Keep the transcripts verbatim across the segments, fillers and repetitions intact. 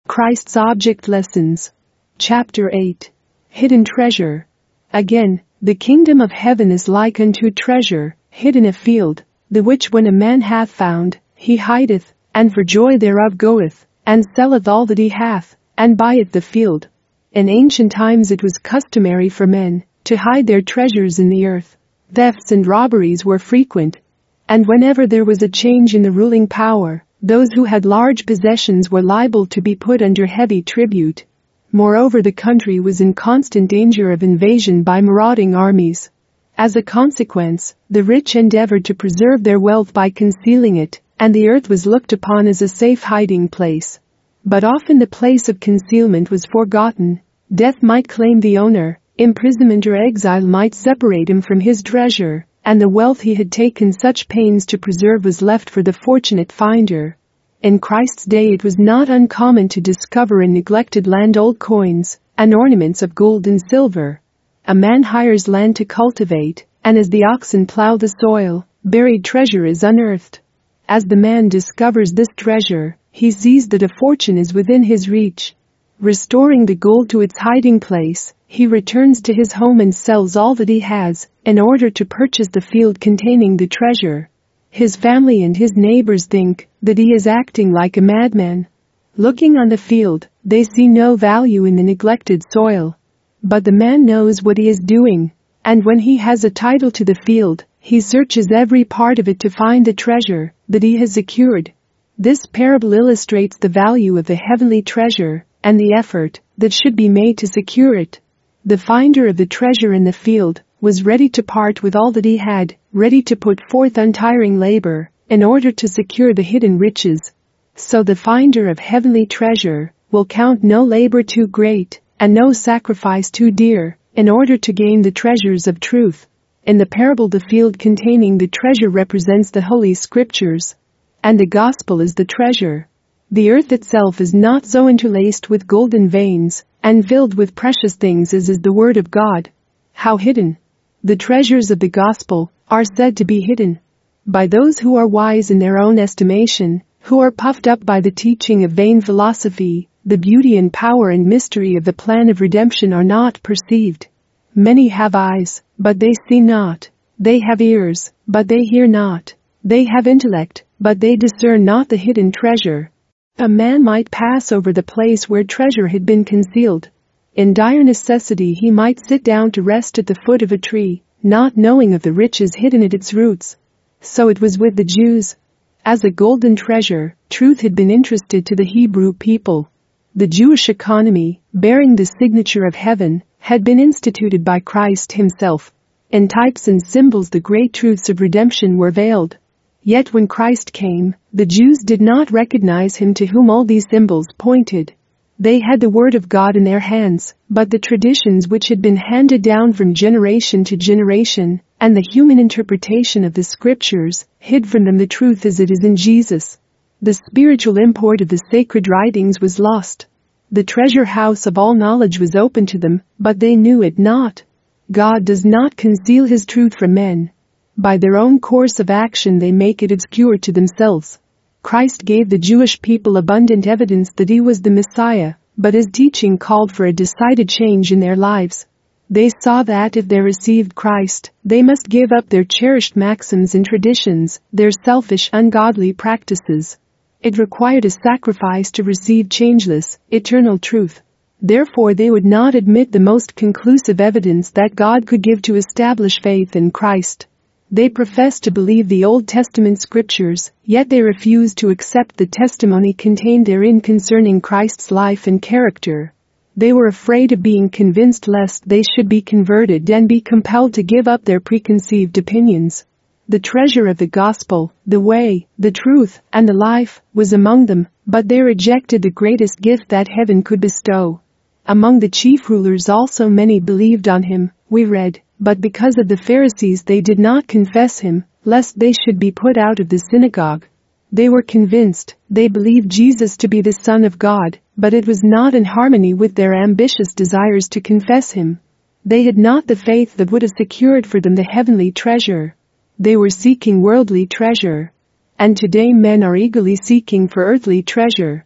Christ's Object Lessons. Chapter eight. Hidden Treasure. Again, the kingdom of heaven is like unto treasure, hid in a field, the which when a man hath found, he hideth, and for joy thereof goeth, and selleth all that he hath, and buyeth the field. In ancient times it was customary for men to hide their treasures in the earth. Thefts and robberies were frequent, and whenever there was a change in the ruling power, those who had large possessions were liable to be put under heavy tribute. Moreover, the country was in constant danger of invasion by marauding armies. As a consequence, the rich endeavored to preserve their wealth by concealing it, and the earth was looked upon as a safe hiding place. But often the place of concealment was forgotten. Death might claim the owner, imprisonment or exile might separate him from his treasure, and the wealth he had taken such pains to preserve was left for the fortunate finder. In Christ's day it was not uncommon to discover in neglected land old coins and ornaments of gold and silver. A man hires land to cultivate, and as the oxen plow the soil, buried treasure is unearthed. As the man discovers this treasure, he sees that a fortune is within his reach. Restoring the gold to its hiding place, he returns to his home and sells all that he has in order to purchase the field containing the treasure. His family and his neighbors think that he is acting like a madman. Looking on the field, they see no value in the neglected soil. But the man knows what he is doing, and when he has a title to the field, he searches every part of it to find the treasure that he has secured. This parable illustrates the value of the heavenly treasure and the effort that should be made to secure it. The finder of the treasure in the field was ready to part with all that he had, ready to put forth untiring labor in order to secure the hidden riches. So the finder of heavenly treasure will count no labor too great and no sacrifice too dear in order to gain the treasures of truth. In the parable, the field containing the treasure represents the Holy Scriptures, and the gospel is the treasure. The earth itself is not so interlaced with golden veins and filled with precious things as is the Word of God. How hidden! The treasures of the gospel are said to be hidden. By those who are wise in their own estimation, who are puffed up by the teaching of vain philosophy, the beauty and power and mystery of the plan of redemption are not perceived. Many have eyes, but they see not. They have ears, but they hear not. They have intellect, but they discern not the hidden treasure. A man might pass over the place where treasure had been concealed. In dire necessity he might sit down to rest at the foot of a tree, not knowing of the riches hidden at its roots. So it was with the Jews. As a golden treasure, truth had been entrusted to the Hebrew people. The Jewish economy, bearing the signature of heaven, had been instituted by Christ himself. In types and symbols the great truths of redemption were veiled. Yet when Christ came, the Jews did not recognize him to whom all these symbols pointed. They had the Word of God in their hands, but the traditions which had been handed down from generation to generation, and the human interpretation of the Scriptures, hid from them the truth as it is in Jesus. The spiritual import of the sacred writings was lost. The treasure house of all knowledge was open to them, but they knew it not. God does not conceal his truth from men. By their own course of action they make it obscure to themselves. Christ gave the Jewish people abundant evidence that he was the Messiah, but his teaching called for a decided change in their lives. They saw that if they received Christ, they must give up their cherished maxims and traditions, their selfish, ungodly practices. It required a sacrifice to receive changeless, eternal truth. Therefore they would not admit the most conclusive evidence that God could give to establish faith in Christ. They professed to believe the Old Testament scriptures, yet they refused to accept the testimony contained therein concerning Christ's life and character. They were afraid of being convinced lest they should be converted and be compelled to give up their preconceived opinions. The treasure of the gospel, the way, the truth, and the life, was among them, but they rejected the greatest gift that heaven could bestow. Among the chief rulers also many believed on him, we read, but because of the Pharisees they did not confess him, lest they should be put out of the synagogue. They were convinced, they believed Jesus to be the Son of God, but it was not in harmony with their ambitious desires to confess him. They had not the faith that would have secured for them the heavenly treasure. They were seeking worldly treasure. And today men are eagerly seeking for earthly treasure.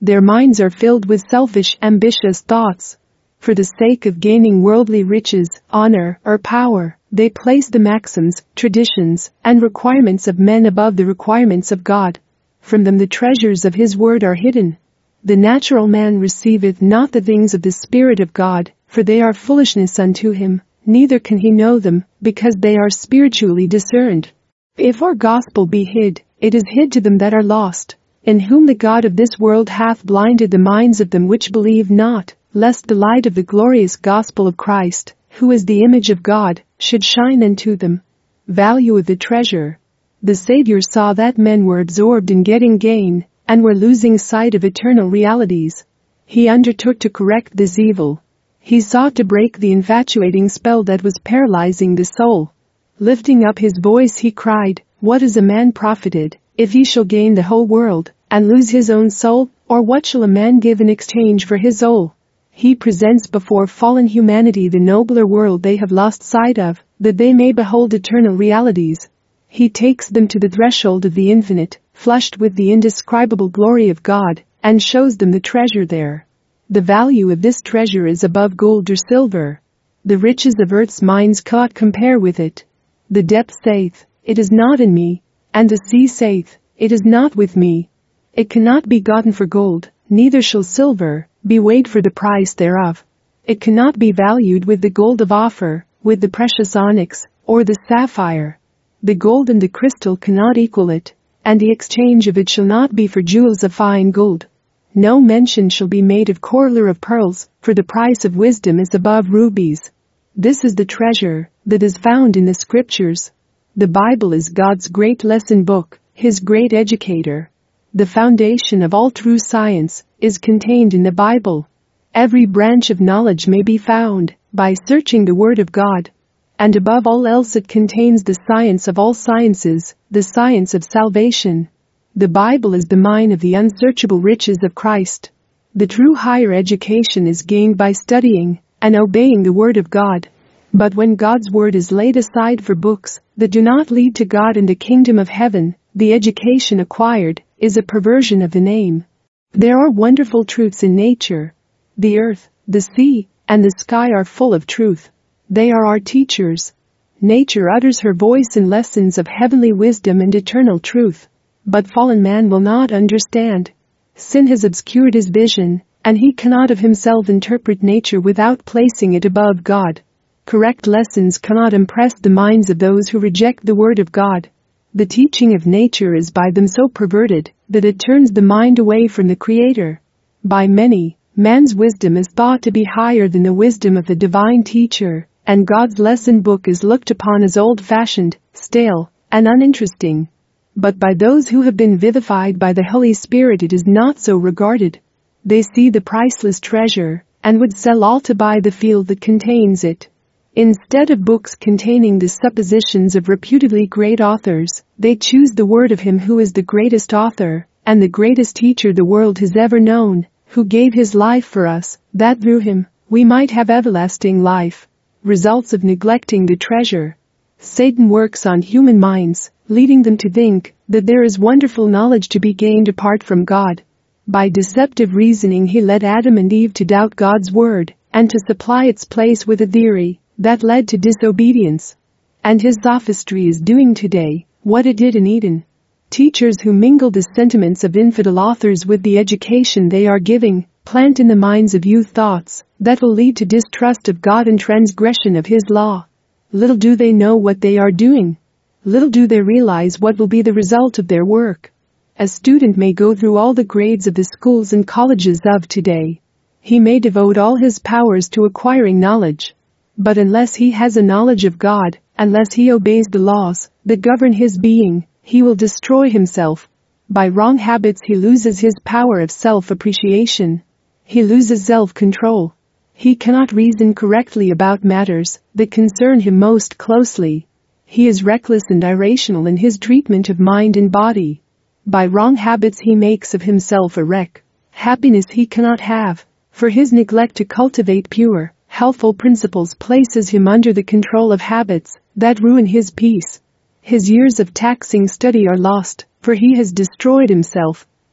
Their minds are filled with selfish, ambitious thoughts. For the sake of gaining worldly riches, honor, or power, they place the maxims, traditions, and requirements of men above the requirements of God. From them the treasures of his word are hidden. The natural man receiveth not the things of the Spirit of God, for they are foolishness unto him, neither can he know them, because they are spiritually discerned. If our gospel be hid, it is hid to them that are lost, in whom the God of this world hath blinded the minds of them which believe not, lest the light of the glorious gospel of Christ, who is the image of God, should shine unto them. Value of the treasure. The Savior saw that men were absorbed in getting gain, and were losing sight of eternal realities. He undertook to correct this evil. He sought to break the infatuating spell that was paralyzing the soul. Lifting up his voice he cried, "What is a man profited, if he shall gain the whole world, and lose his own soul? Or what shall a man give in exchange for his soul?" He presents before fallen humanity the nobler world they have lost sight of, that they may behold eternal realities. He takes them to the threshold of the infinite, flushed with the indescribable glory of God, and shows them the treasure there. The value of this treasure is above gold or silver. The riches of earth's mines cannot compare with it. The depth saith, "It is not in me," and the sea saith, "It is not with me." It cannot be gotten for gold, neither shall silver be weighed for the price thereof. It cannot be valued with the gold of Ophir, with the precious onyx, or the sapphire. The gold and the crystal cannot equal it, and the exchange of it shall not be for jewels of fine gold. No mention shall be made of coral or of pearls, for the price of wisdom is above rubies. This is the treasure that is found in the Scriptures. The Bible is God's great lesson book, his great educator. The foundation of all true science is contained in the Bible. Every branch of knowledge may be found by searching the Word of God. And above all else it contains the science of all sciences, the science of salvation. The Bible is the mine of the unsearchable riches of Christ. The true higher education is gained by studying and obeying the Word of God. But when God's Word is laid aside for books that do not lead to God and the kingdom of heaven, the education acquired is a perversion of the name. There are wonderful truths in nature. The earth, the sea, and the sky are full of truth. They are our teachers. Nature utters her voice in lessons of heavenly wisdom and eternal truth. But fallen man will not understand. Sin has obscured his vision, and he cannot of himself interpret nature without placing it above God. Correct lessons cannot impress the minds of those who reject the Word of God. The teaching of nature is by them so perverted that it turns the mind away from the Creator. By many, man's wisdom is thought to be higher than the wisdom of the divine teacher, and God's lesson book is looked upon as old-fashioned, stale, and uninteresting. But by those who have been vivified by the Holy Spirit it is not so regarded. They see the priceless treasure, and would sell all to buy the field that contains it. Instead of books containing the suppositions of reputedly great authors, they choose the word of him who is the greatest author, and the greatest teacher the world has ever known, who gave his life for us, that through him, we might have everlasting life. Results of neglecting the treasure. Satan works on human minds, leading them to think that there is wonderful knowledge to be gained apart from God. By deceptive reasoning he led Adam and Eve to doubt God's word, and to supply its place with a theory that led to disobedience. And his sophistry is doing today what it did in Eden. Teachers who mingle the sentiments of infidel authors with the education they are giving plant in the minds of youth thoughts that will lead to distrust of God and transgression of his law. Little do they know what they are doing. Little do they realize what will be the result of their work. A student may go through all the grades of the schools and colleges of today. He may devote all his powers to acquiring knowledge. But unless he has a knowledge of God, unless he obeys the laws that govern his being, he will destroy himself. By wrong habits he loses his power of self-appreciation. He loses self-control. He cannot reason correctly about matters that concern him most closely. He is reckless and irrational in his treatment of mind and body. By wrong habits he makes of himself a wreck. Happiness he cannot have, for his neglect to cultivate pure, healthful principles places him under the control of habits that ruin his peace. His years of taxing study are lost, for he has destroyed himself.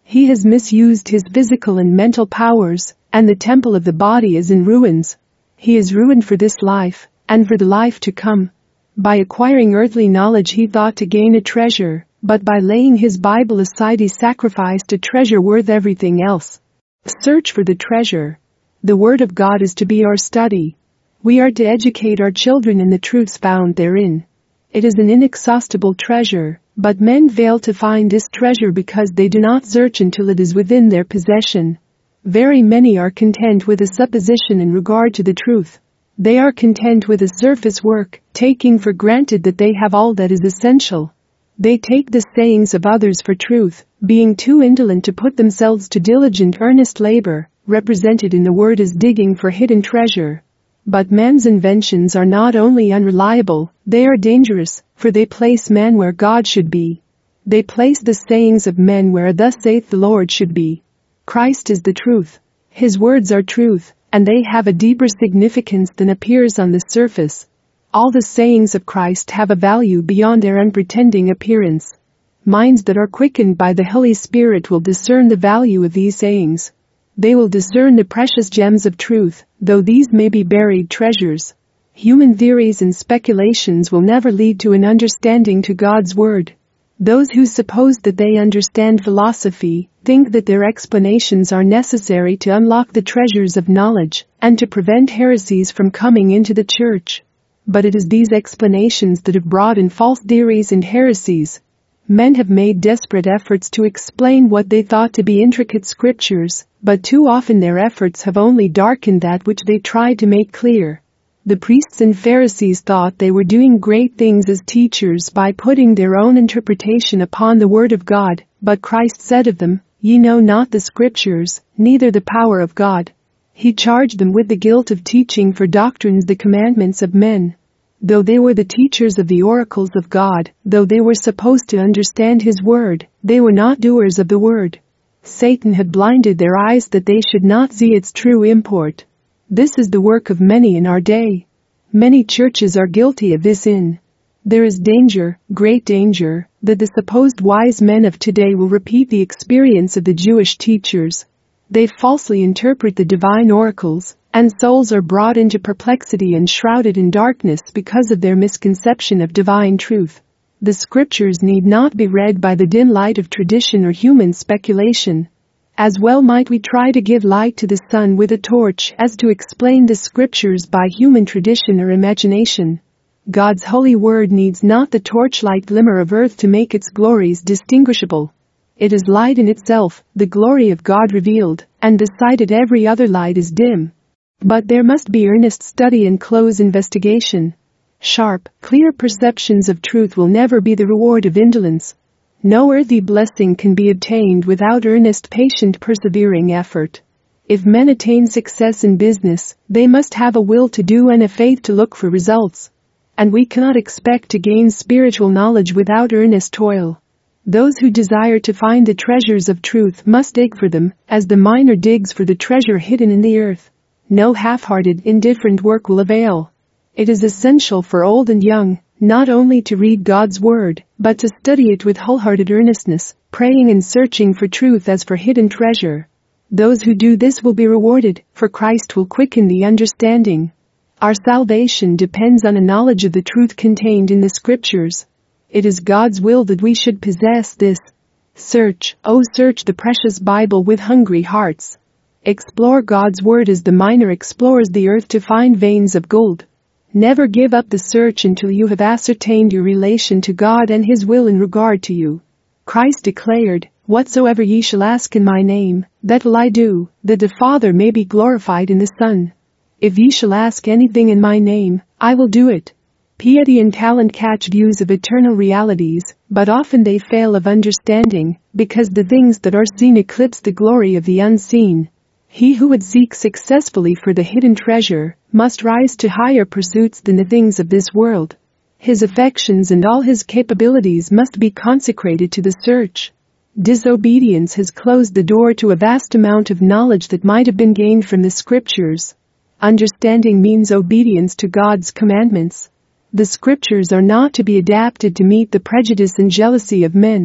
He has misused his physical and mental powers, and the temple of the body is in ruins. He is ruined for this life, and for the life to come. By acquiring earthly knowledge he thought to gain a treasure, but by laying his Bible aside he sacrificed a treasure worth everything else. Search for the treasure. The Word of God is to be our study. We are to educate our children in the truths found therein. It is an inexhaustible treasure, but men fail to find this treasure because they do not search until it is within their possession. Very many are content with a supposition in regard to the truth. They are content with a surface work, taking for granted that they have all that is essential. They take the sayings of others for truth, being too indolent to put themselves to diligent earnest labor, represented in the word as digging for hidden treasure. But man's inventions are not only unreliable, they are dangerous, for they place man where God should be. They place the sayings of men where thus saith the Lord should be. Christ is the truth. His words are truth, and they have a deeper significance than appears on the surface. All the sayings of Christ have a value beyond their unpretending appearance. Minds that are quickened by the Holy Spirit will discern the value of these sayings. They will discern the precious gems of truth, though these may be buried treasures. Human theories and speculations will never lead to an understanding to God's word. Those who suppose that they understand philosophy think that their explanations are necessary to unlock the treasures of knowledge and to prevent heresies from coming into the church. But it is these explanations that have brought in false theories and heresies. Men have made desperate efforts to explain what they thought to be intricate scriptures, but too often their efforts have only darkened that which they tried to make clear. The priests and Pharisees thought they were doing great things as teachers by putting their own interpretation upon the word of God, but Christ said of them, "Ye know not the scriptures, neither the power of God." He charged them with the guilt of teaching for doctrines the commandments of men. Though they were the teachers of the oracles of God, though they were supposed to understand His word, they were not doers of the word. Satan had blinded their eyes that they should not see its true import. This is the work of many in our day. Many churches are guilty of this sin. There is danger, great danger, that the supposed wise men of today will repeat the experience of the Jewish teachers. They falsely interpret the divine oracles, and souls are brought into perplexity and shrouded in darkness because of their misconception of divine truth. The scriptures need not be read by the dim light of tradition or human speculation. As well might we try to give light to the sun with a torch as to explain the scriptures by human tradition or imagination. God's holy word needs not the torchlight glimmer of earth to make its glories distinguishable. It is light in itself, the glory of God revealed, and beside it every other light is dim. But there must be earnest study and close investigation. Sharp, clear perceptions of truth will never be the reward of indolence. No earthly blessing can be obtained without earnest, patient, persevering effort. If men attain success in business, they must have a will to do and a faith to look for results. And we cannot expect to gain spiritual knowledge without earnest toil. Those who desire to find the treasures of truth must dig for them, as the miner digs for the treasure hidden in the earth. No half-hearted, indifferent work will avail. It is essential for old and young, not only to read God's word, but to study it with wholehearted earnestness, praying and searching for truth as for hidden treasure. Those who do this will be rewarded, for Christ will quicken the understanding. Our salvation depends on a knowledge of the truth contained in the scriptures. It is God's will that we should possess this. Search, oh search the precious Bible with hungry hearts. Explore God's word as the miner explores the earth to find veins of gold. Never give up the search until you have ascertained your relation to God and His will in regard to you. Christ declared, "Whatsoever ye shall ask in my name, that will I do, that the Father may be glorified in the Son. If ye shall ask anything in my name, I will do it." Piety and talent catch views of eternal realities, but often they fail of understanding, because the things that are seen eclipse the glory of the unseen. He who would seek successfully for the hidden treasure must rise to higher pursuits than the things of this world. His affections and all his capabilities must be consecrated to the search. Disobedience has closed the door to a vast amount of knowledge that might have been gained from the scriptures. Understanding means obedience to God's commandments. The scriptures are not to be adapted to meet the prejudice and jealousy of men.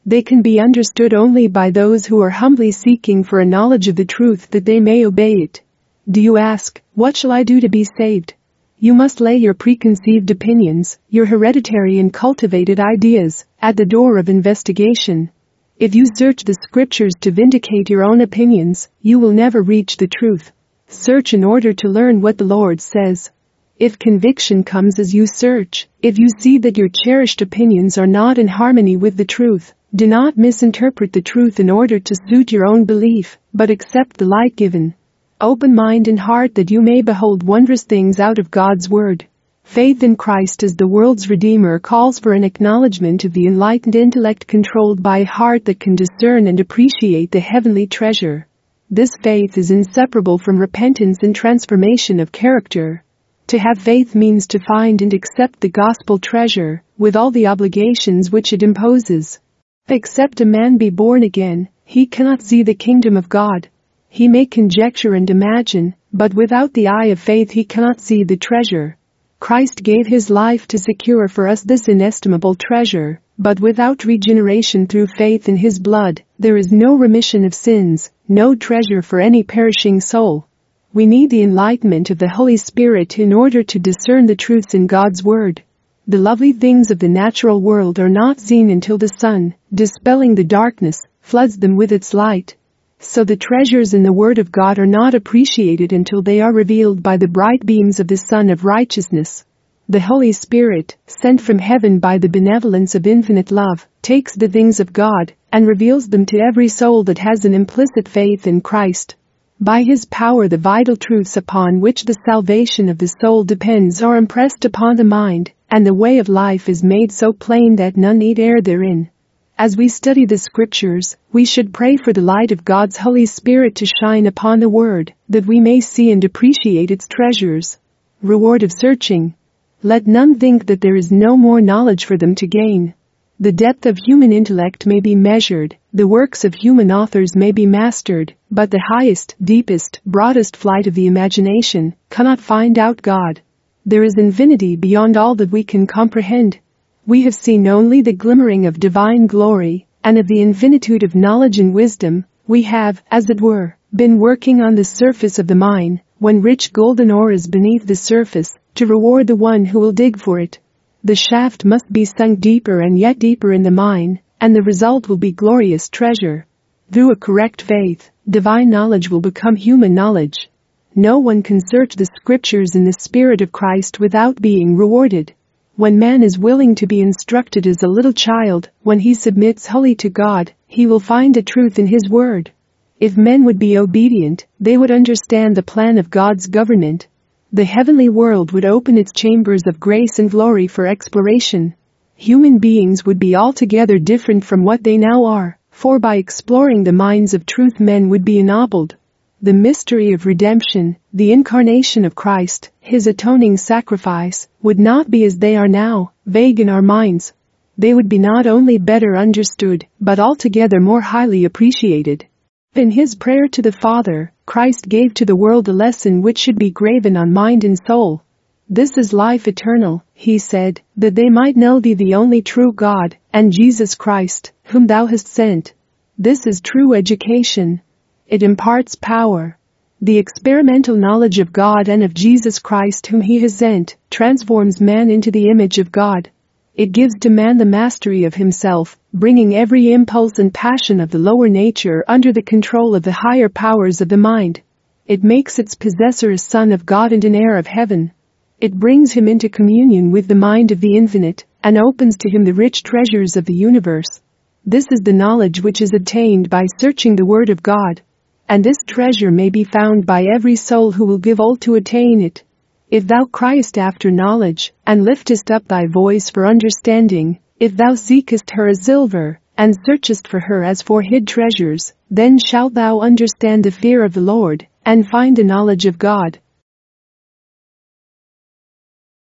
They can be understood only by those who are humbly seeking for a knowledge of the truth that they may obey it. Do you ask, what shall I do to be saved? You must lay your preconceived opinions, your hereditary and cultivated ideas, at the door of investigation. If you search the scriptures to vindicate your own opinions, you will never reach the truth. Search in order to learn what the Lord says. If conviction comes as you search, if you see that your cherished opinions are not in harmony with the truth, do not misinterpret the truth in order to suit your own belief, but accept the light given. Open mind and heart that you may behold wondrous things out of God's word. Faith in Christ as the world's Redeemer calls for an acknowledgement of the enlightened intellect controlled by a heart that can discern and appreciate the heavenly treasure. This faith is inseparable from repentance and transformation of character. To have faith means to find and accept the gospel treasure, with all the obligations which it imposes. Except a man be born again, he cannot see the kingdom of God. He may conjecture and imagine, but without the eye of faith he cannot see the treasure. Christ gave his life to secure for us this inestimable treasure, but without regeneration through faith in his blood, there is no remission of sins, no treasure for any perishing soul. We need the enlightenment of the Holy Spirit in order to discern the truths in God's word. The lovely things of the natural world are not seen until the sun, dispelling the darkness, floods them with its light. So the treasures in the Word of God are not appreciated until they are revealed by the bright beams of the Sun of Righteousness. The Holy Spirit, sent from heaven by the benevolence of infinite love, takes the things of God and reveals them to every soul that has an implicit faith in Christ. By His power the vital truths upon which the salvation of the soul depends are impressed upon the mind, and the way of life is made so plain that none need err therein. As we study the scriptures, we should pray for the light of God's Holy Spirit to shine upon the Word, that we may see and appreciate its treasures. Reward of searching. Let none think that there is no more knowledge for them to gain. The depth of human intellect may be measured, the works of human authors may be mastered, but the highest, deepest, broadest flight of the imagination cannot find out God. There is infinity beyond all that we can comprehend. We have seen only the glimmering of divine glory, and of the infinitude of knowledge and wisdom. We have, as it were, been working on the surface of the mine, when rich golden ore is beneath the surface, to reward the one who will dig for it. The shaft must be sunk deeper and yet deeper in the mine, and the result will be glorious treasure. Through a correct faith, divine knowledge will become human knowledge. No one can search the scriptures in the Spirit of Christ without being rewarded. When man is willing to be instructed as a little child, when he submits wholly to God, he will find the truth in His word. If men would be obedient, they would understand the plan of God's government. The heavenly world would open its chambers of grace and glory for exploration. Human beings would be altogether different from what they now are, for by exploring the mines of truth men would be ennobled. The mystery of redemption, the incarnation of Christ, His atoning sacrifice, would not be as they are now, vague in our minds. They would be not only better understood, but altogether more highly appreciated. In His prayer to the Father, Christ gave to the world a lesson which should be graven on mind and soul. This is life eternal, He said, that they might know Thee the only true God, and Jesus Christ, whom Thou hast sent. This is true education. It imparts power. The experimental knowledge of God and of Jesus Christ whom He has sent transforms man into the image of God. It gives to man the mastery of himself, bringing every impulse and passion of the lower nature under the control of the higher powers of the mind. It makes its possessor a son of God and an heir of heaven. It brings him into communion with the mind of the infinite, and opens to him the rich treasures of the universe. This is the knowledge which is obtained by searching the Word of God. And this treasure may be found by every soul who will give all to attain it. If thou criest after knowledge, and liftest up thy voice for understanding, if thou seekest her as silver, and searchest for her as for hid treasures, then shalt thou understand the fear of the Lord, and find the knowledge of God.